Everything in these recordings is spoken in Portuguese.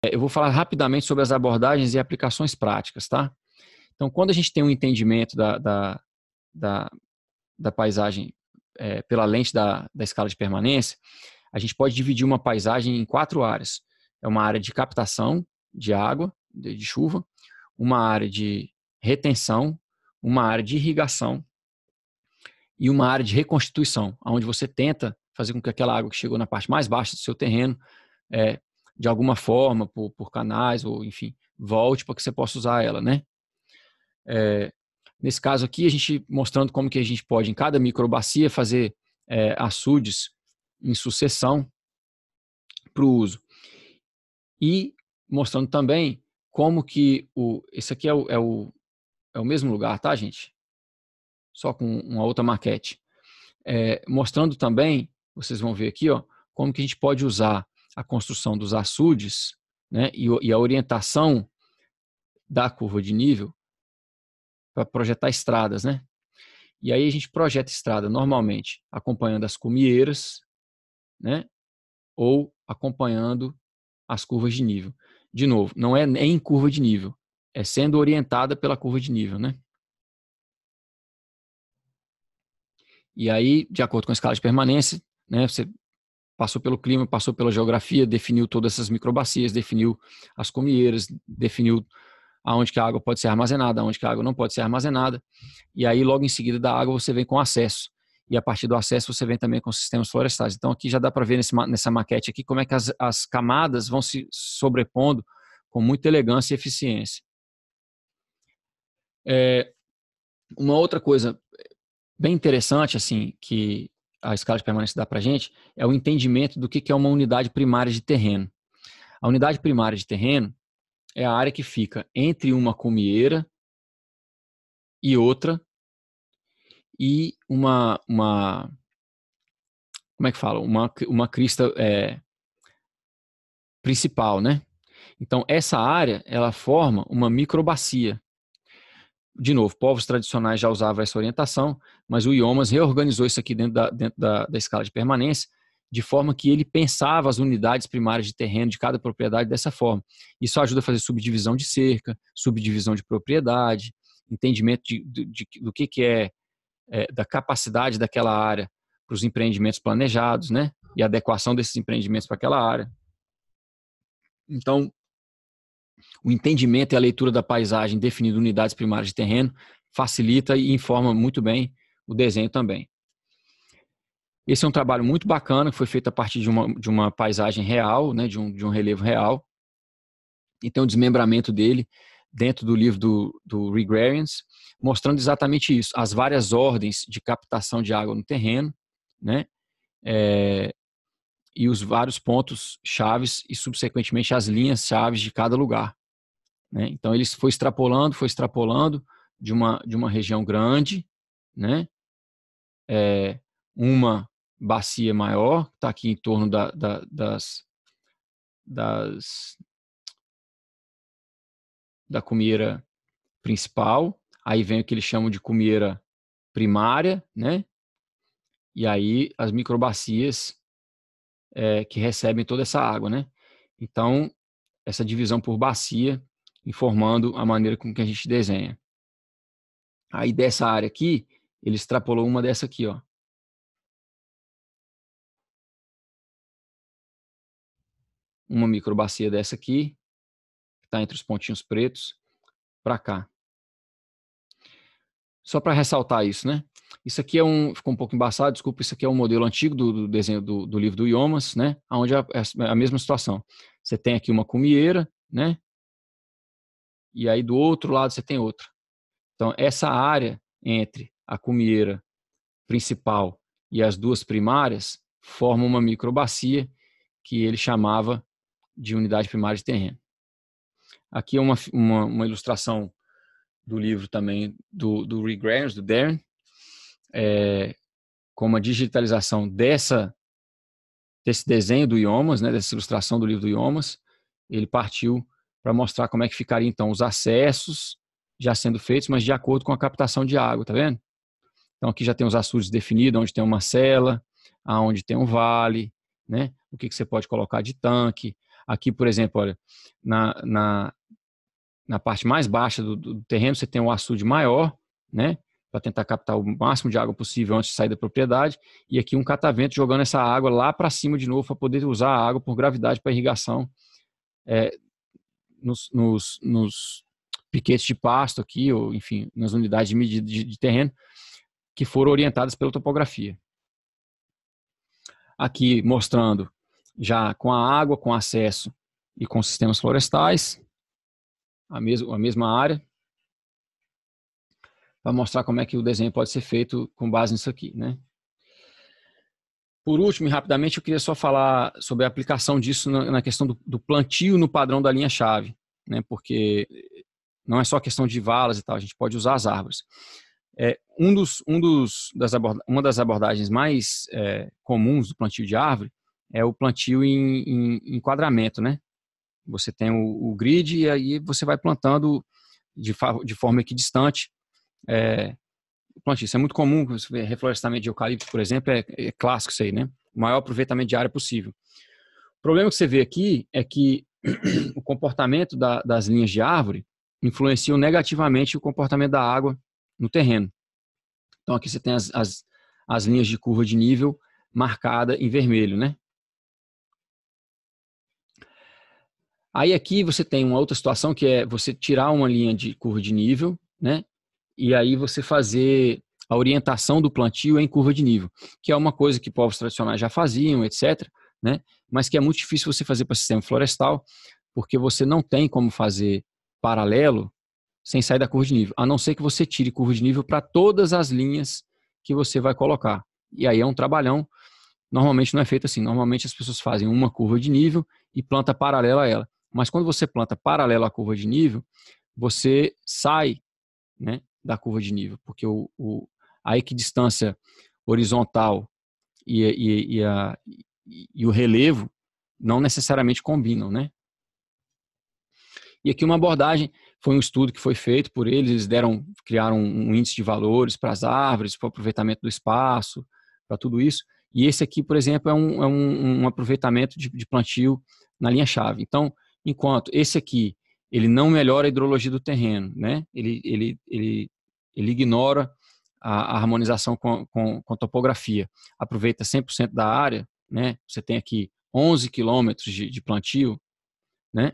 Eu vou falar rapidamente sobre as abordagens e aplicações práticas, tá? Então, quando a gente tem um entendimento da paisagem pela lente da escala de permanência, a gente pode dividir uma paisagem em 4 áreas. É uma área de captação de água, de chuva, uma área de retenção, uma área de irrigação e uma área de reconstituição, onde você tenta fazer com que aquela água que chegou na parte mais baixa do seu terreno, de alguma forma, por canais ou enfim, volte para que você possa usar ela, né? Nesse caso aqui, a gente mostrando como que a gente pode, em cada microbacia, fazer açudes em sucessão para o uso. E mostrando também como que esse aqui é o mesmo lugar, tá, gente? Só com uma outra maquete. Mostrando também, vocês vão ver aqui, ó, como que a gente pode usar a construção dos açudes, né, e a orientação da curva de nível para projetar estradas, né? E aí a gente projeta estrada normalmente acompanhando as cumieiras, né, ou acompanhando as curvas de nível. De novo, não é em curva de nível, é sendo orientada pela curva de nível, né? E aí, de acordo com a escala de permanência, né, você passou pelo clima, passou pela geografia, definiu todas essas microbacias, definiu as cumieiras, definiu aonde que a água pode ser armazenada, aonde que a água não pode ser armazenada. E aí, logo em seguida da água, você vem com acesso. E a partir do acesso, você vem também com sistemas florestais. Então, aqui já dá para ver nessa maquete aqui como é que as camadas vão se sobrepondo com muita elegância e eficiência. Uma outra coisa bem interessante, assim, que a escala de permanência dá para a gente, é o entendimento do que é uma unidade primária de terreno. A unidade primária de terreno é a área que fica entre uma cumieira e outra e como é que fala? Uma crista principal, né? Então, essa área, ela forma uma microbacia. De novo, povos tradicionais já usavam essa orientação, mas o IOMAS reorganizou isso aqui dentro da escala de permanência, de forma que ele pensava as unidades primárias de terreno de cada propriedade dessa forma. Isso ajuda a fazer subdivisão de cerca, subdivisão de propriedade, entendimento do que da capacidade daquela área para os empreendimentos planejados, né? E adequação desses empreendimentos para aquela área. Então, o entendimento e a leitura da paisagem definindo unidades primárias de terreno facilita e informa muito bem o desenho também. Esse é um trabalho muito bacana que foi feito a partir de uma paisagem real, né, de um relevo real, e tem um desmembramento dele dentro do livro do Regrarians, mostrando exatamente isso, as várias ordens de captação de água no terreno, né, e os vários pontos chaves e subsequentemente as linhas chaves de cada lugar. Né? Então ele foi extrapolando de uma região grande, né? Uma bacia maior, está aqui em torno da cumieira principal, aí vem o que eles chamam de cumieira primária, né? E aí as microbacias que recebem toda essa água, né? Então, essa divisão por bacia, informando a maneira com que a gente desenha. Aí dessa área aqui, ele extrapolou uma dessa aqui, ó. Uma microbacia dessa aqui, que está entre os pontinhos pretos, para cá. Só para ressaltar isso, né? Isso aqui ficou um pouco embaçado, desculpa, isso aqui é um modelo antigo do desenho do livro do IOMAS, né? Onde é a mesma situação. Você tem aqui uma cumieira, né? E aí do outro lado você tem outra. Então, essa área entre a cumieira principal e as duas primárias forma uma microbacia que ele chamava de unidade primária de terreno. Aqui é uma ilustração do livro também do Regrarians, do Darren, com uma digitalização desse desenho do IOMAS, né, dessa ilustração do livro do IOMAS. Ele partiu para mostrar como é que ficaria então os acessos já sendo feitos, mas de acordo com a captação de água, tá vendo? Então aqui já tem os açudes definidos, onde tem uma cela, aonde tem um vale, né? O que você pode colocar de tanque. Aqui, por exemplo, olha, na parte mais baixa do terreno, você tem um açude maior, né? Para tentar captar o máximo de água possível antes de sair da propriedade. E aqui um catavento jogando essa água lá para cima de novo, para poder usar a água por gravidade para irrigação nos piquetes de pasto aqui, ou enfim, nas unidades de medida de terreno, que foram orientadas pela topografia. Aqui mostrando já com a água, com acesso e com sistemas florestais, a mesma área, para mostrar como é que o desenho pode ser feito com base nisso aqui, né? Por último, e rapidamente, eu queria só falar sobre a aplicação disso na questão do plantio no padrão da linha-chave, né? Porque não é só questão de valas e tal, a gente pode usar as árvores. Uma das abordagens mais comuns do plantio de árvore é o plantio em enquadramento, né? Você tem o grid e aí você vai plantando de forma equidistante. Plantio. Isso é muito comum, você vê reflorestamento de eucalipto, por exemplo, é clássico isso aí, né? O maior aproveitamento de área possível. O problema que você vê aqui é que o comportamento das linhas de árvore influenciam negativamente o comportamento da água no terreno. Então aqui você tem as linhas de curva de nível marcada em vermelho, né? Aí aqui você tem uma outra situação que é você tirar uma linha de curva de nível, né? E aí você fazer a orientação do plantio em curva de nível, que é uma coisa que povos tradicionais já faziam, etc., né? Mas que é muito difícil você fazer para sistema florestal, porque você não tem como fazer paralelo sem sair da curva de nível, a não ser que você tire curva de nível para todas as linhas que você vai colocar. E aí é um trabalhão. Normalmente não é feito assim. Normalmente as pessoas fazem uma curva de nível e planta paralela a ela. Mas quando você planta paralelo à curva de nível, você sai, né, da curva de nível, porque a equidistância horizontal e o relevo não necessariamente combinam, né? E aqui uma abordagem foi um estudo que foi feito por eles criaram um índice de valores para as árvores, para o aproveitamento do espaço, para tudo isso. E esse aqui, por exemplo, é um aproveitamento de plantio na linha-chave. Então, enquanto esse aqui, ele não melhora a hidrologia do terreno, né? Ele ignora a harmonização com a topografia, aproveita 100% da área, né? Você tem aqui 11 quilômetros de plantio, né?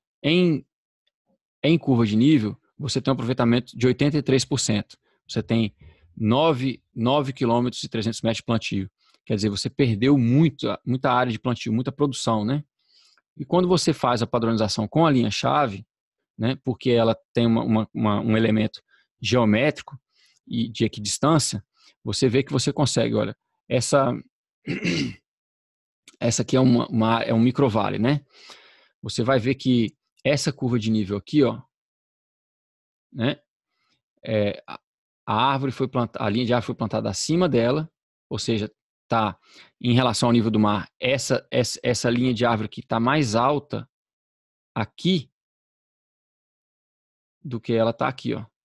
Em curva de nível, você tem um aproveitamento de 83%. Você tem 9 km e 300 metros de plantio. Quer dizer, você perdeu muita área de plantio, muita produção, né? E quando você faz a padronização com a linha-chave, né, porque ela tem um elemento geométrico e de equidistância, você vê que você consegue, olha, essa aqui é um microvale, né? Você vai ver que essa curva de nível aqui, ó, né? A árvore foi plantada, a linha de árvore foi plantada acima dela, ou seja, tá em relação ao nível do mar. Essa linha de árvore que está mais alta aqui do que ela está aqui, ó.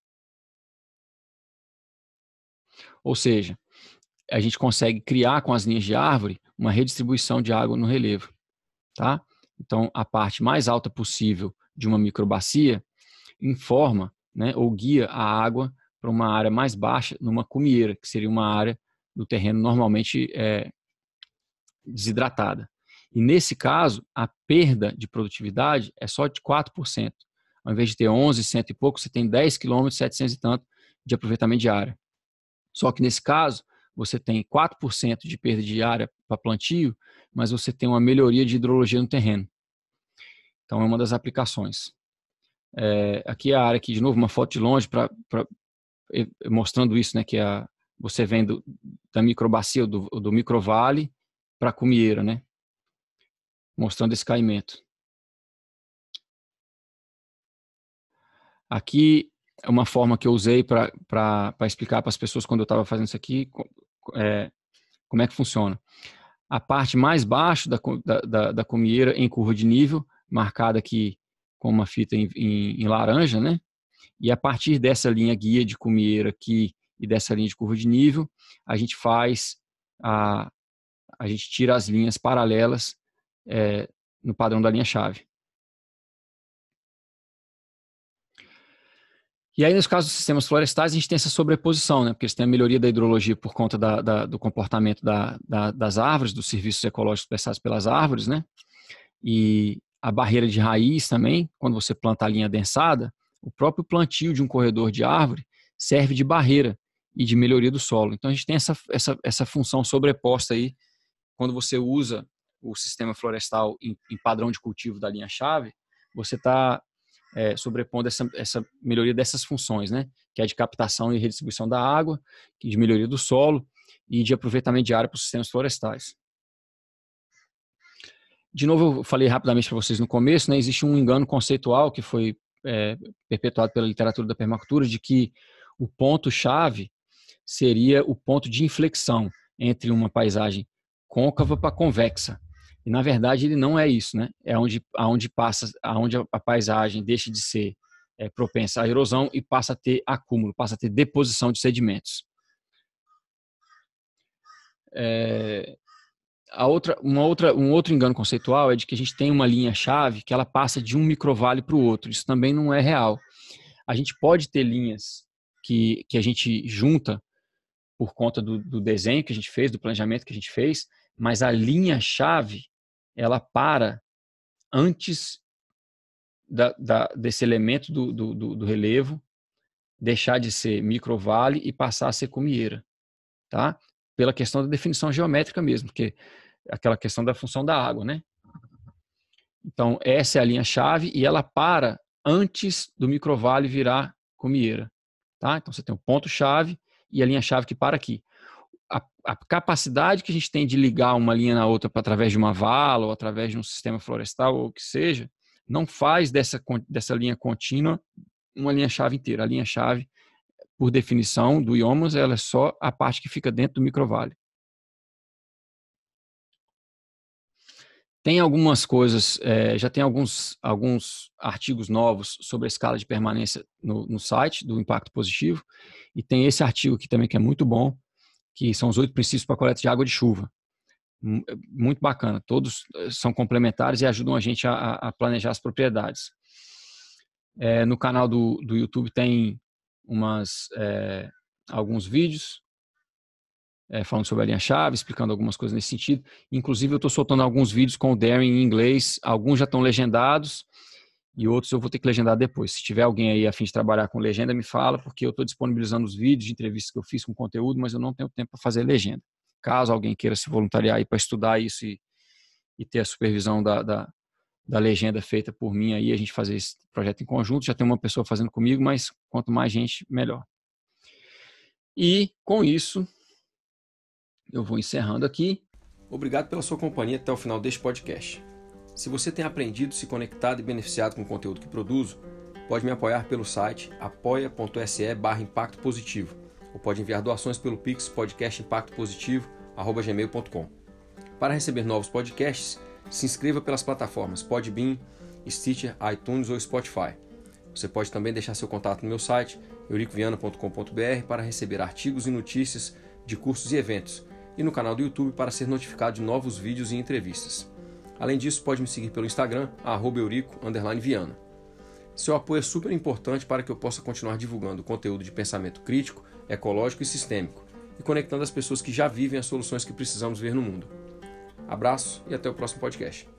Ou seja, a gente consegue criar com as linhas de árvore uma redistribuição de água no relevo, tá? Então, a parte mais alta possível de uma microbacia informa, né, ou guia a água para uma área mais baixa, numa cumieira, que seria uma área do terreno normalmente desidratada. E nesse caso, a perda de produtividade é só de 4%. Ao invés de ter 11, cento e pouco, você tem 10 km, 700 e tanto de aproveitamento de área. Só que nesse caso, você tem 4% de perda de área para plantio, mas você tem uma melhoria de hidrologia no terreno. Então, é uma das aplicações. Aqui é a área, aqui, de novo, uma foto de longe, mostrando isso, né, que você vem da microbacia, do microvale para a cumieira, né, mostrando esse caimento. Aqui é uma forma que eu usei para explicar para as pessoas quando eu estava fazendo isso aqui, como é que funciona. A parte mais baixa da cumieira em curva de nível, marcada aqui com uma fita em laranja, né? E a partir dessa linha guia de cumieira aqui e dessa linha de curva de nível, a gente a gente tira as linhas paralelas no padrão da linha-chave. E aí, nos casos dos sistemas florestais, a gente tem essa sobreposição, né? Porque eles têm a melhoria da hidrologia por conta do comportamento das árvores, dos serviços ecológicos prestados pelas árvores, né? E a barreira de raiz também, quando você planta a linha adensada, o próprio plantio de um corredor de árvore serve de barreira e de melhoria do solo. Então, a gente tem essa função sobreposta aí, quando você usa o sistema florestal em padrão de cultivo da linha-chave, você está sobrepondo essa melhoria dessas funções, né? Que é de captação e redistribuição da água, de melhoria do solo e de aproveitamento de área para os sistemas florestais. De novo, eu falei rapidamente para vocês no começo, né? Existe um engano conceitual que foi perpetuado pela literatura da permacultura de que o ponto-chave seria o ponto de inflexão entre uma paisagem côncava para convexa. E, na verdade, ele não é isso, né? É onde a paisagem deixa de ser propensa à erosão e passa a ter acúmulo, passa a ter deposição de sedimentos. Um outro engano conceitual é de que a gente tem uma linha-chave que ela passa de um microvale para o outro. Isso também não é real. A gente pode ter linhas que a gente junta por conta do desenho que a gente fez, do planejamento que a gente fez, mas a linha-chave ela para antes desse elemento do relevo deixar de ser microvale e passar a ser cumieira, tá? Pela questão da definição geométrica mesmo, porque aquela questão da função da água, né? Então, essa é a linha-chave e ela para antes do microvale virar cumieira, tá? Então, você tem o ponto-chave e a linha-chave que para aqui. A capacidade que a gente tem de ligar uma linha na outra através de uma vala ou através de um sistema florestal ou o que seja, não faz dessa linha contínua uma linha-chave inteira. A linha-chave, por definição do IOMAS, ela é só a parte que fica dentro do microvale. Tem algumas coisas, já tem alguns artigos novos sobre a escala de permanência no site do Impacto Positivo, e tem esse artigo aqui também que é muito bom, que são os 8 princípios para a coleta de água de chuva. Muito bacana, todos são complementares e ajudam a gente a planejar as propriedades. No canal do YouTube tem alguns vídeos falando sobre a linha-chave, explicando algumas coisas nesse sentido. Inclusive, eu estou soltando alguns vídeos com o Darren em inglês, alguns já estão legendados e outros eu vou ter que legendar depois. Se tiver alguém aí a fim de trabalhar com legenda, me fala, porque eu estou disponibilizando os vídeos de entrevistas que eu fiz com conteúdo, mas eu não tenho tempo para fazer legenda. Caso alguém queira se voluntariar aí para estudar isso e ter a supervisão da legenda feita por mim aí, a gente fazer esse projeto em conjunto, já tem uma pessoa fazendo comigo, mas quanto mais gente, melhor. E com isso, eu vou encerrando aqui. Obrigado pela sua companhia até o final deste podcast. Se você tem aprendido, se conectado e beneficiado com o conteúdo que produzo, pode me apoiar pelo site apoia.se/impacto positivo ou pode enviar doações pelo Pix podcastimpactopositivo@gmail.com. Para receber novos podcasts, se inscreva pelas plataformas Podbean, Stitcher, iTunes ou Spotify. Você pode também deixar seu contato no meu site, euricoviana.com.br, para receber artigos e notícias de cursos e eventos, e no canal do YouTube para ser notificado de novos vídeos e entrevistas. Além disso, pode me seguir pelo Instagram, @eurico_viana. Seu apoio é super importante para que eu possa continuar divulgando conteúdo de pensamento crítico, ecológico e sistêmico, e conectando as pessoas que já vivem as soluções que precisamos ver no mundo. Abraço e até o próximo podcast.